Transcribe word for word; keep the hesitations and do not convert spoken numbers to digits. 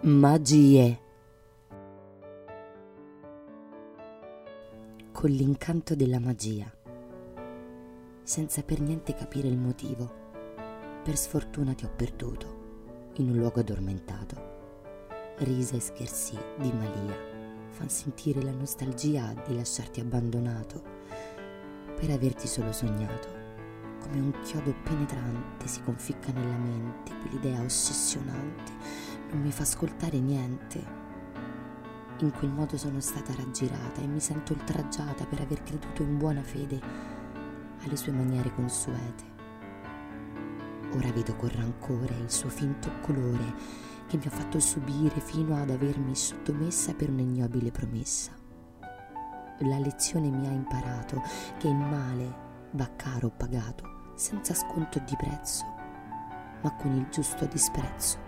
Magie. Con l'incanto della magia, senza per niente capire il motivo, per sfortuna ti ho perduto in un luogo addormentato. Risa e scherzi di Malia fan sentire la nostalgia di lasciarti abbandonato, per averti solo sognato. Come un chiodo penetrante si conficca nella mente quell'idea ossessionante, non mi fa ascoltare niente. In quel modo sono stata raggirata e mi sento oltraggiata per aver creduto in buona fede alle sue maniere consuete. Ora vedo con rancore il suo finto colore che mi ha fatto subire fino ad avermi sottomessa per un'ignobile promessa. La lezione mi ha imparato che il male va caro pagato, senza sconto di prezzo, ma con il giusto disprezzo.